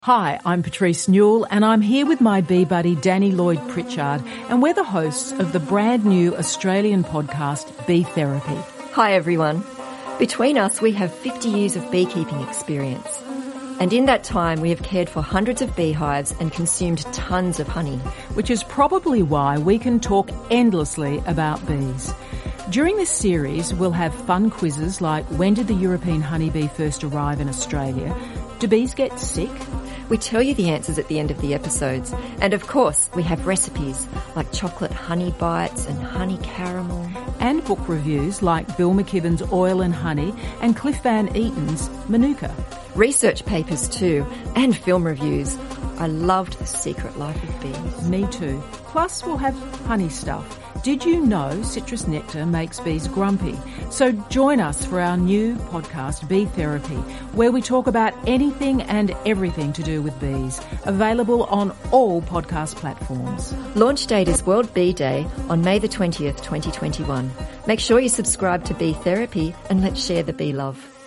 Hi, I'm Patrice Newell and I'm here with my bee buddy Danny Lloyd Pritchard, and we're the hosts of the brand new Australian podcast Bee Therapy. Hi everyone. Between us we have 50 years of beekeeping experience. And in that time we have cared for hundreds of beehives and consumed tons of honey. Which is probably why we can talk endlessly about bees. During this series we'll have fun quizzes like when did the European honeybee first arrive in Australia? Do bees get sick? We tell you the answers at the end of the episodes. And of course, we have recipes like chocolate honey bites and honey caramel. And book reviews like Bill McKibben's Oil and Honey and Cliff Van Eaton's Manuka. Research papers too, and film reviews. I loved The Secret Life of Bees. Me too. Plus we'll have honey stuff. Did you know citrus nectar makes bees grumpy? So join us for our new podcast, Bee Therapy, where we talk about anything and everything to do with bees. Available on all podcast platforms. Launch date is World Bee Day on May the 20th, 2021. Make sure you subscribe to Bee Therapy and let's share the bee love.